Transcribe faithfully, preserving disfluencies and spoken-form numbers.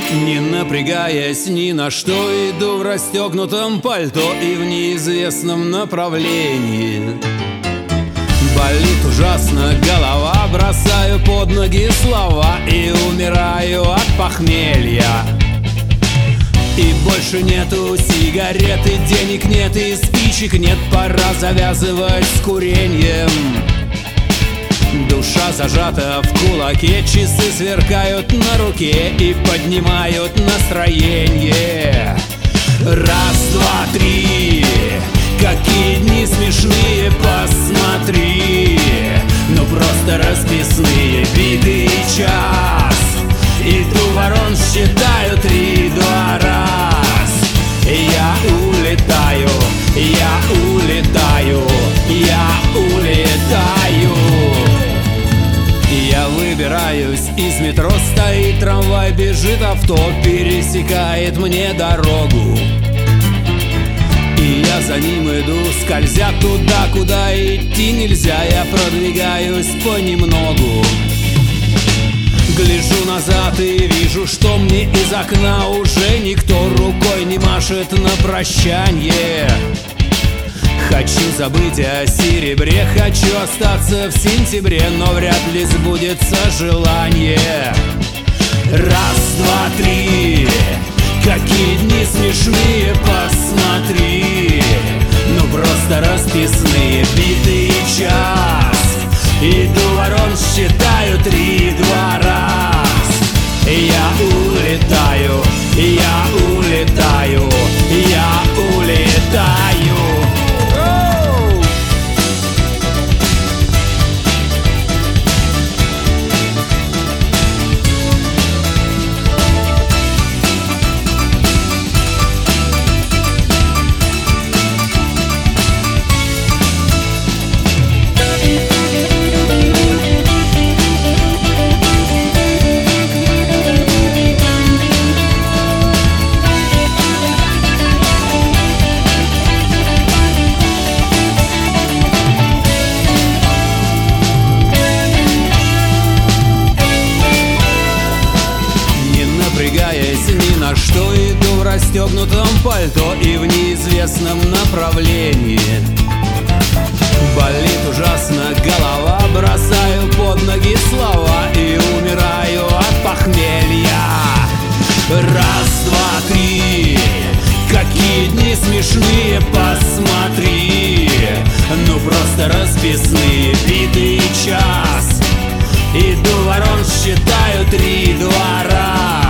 Не напрягаясь ни на что, иду в расстегнутом пальто и в неизвестном направлении. Болит ужасно голова, бросаю под ноги слова и умираю от похмелья. И больше нету сигарет, и денег нет, и спичек нет, пора завязывать с курением. Душа зажата в кулаке, часы сверкают на руке и поднимают настроение. Раз, два, три, какие дни смешные, посмотри. Ну просто расписные, битый час. Иду ворон, считаю три, два, раз. Я улетаю, я улетаю, я улетаю. Я выбираюсь из метро, стоит трамвай, бежит авто, пересекает мне дорогу. И я за ним иду, скользя туда, куда идти нельзя. Я продвигаюсь понемногу. Гляжу назад и вижу, что мне из окна уже никто рукой не машет на прощанье. Хочу забыть о серебре, хочу остаться в сентябре, но вряд ли сбудется желание. Раз, два, три, какие дни смешные, посмотри. Ну просто расписные, битый час. Иду ворон, считаю три, два, раз. Я улетаю, я улетаю, я улетаю. Напрягаясь ни на что, иду в расстегнутом пальто и в неизвестном направлении. Болит ужасно голова, бросаю под ноги слова и умираю от похмелья. Раз, два, три, какие дни смешные, посмотри. Ну просто расписные, битый час. Иду ворон, считаю три, два, раз.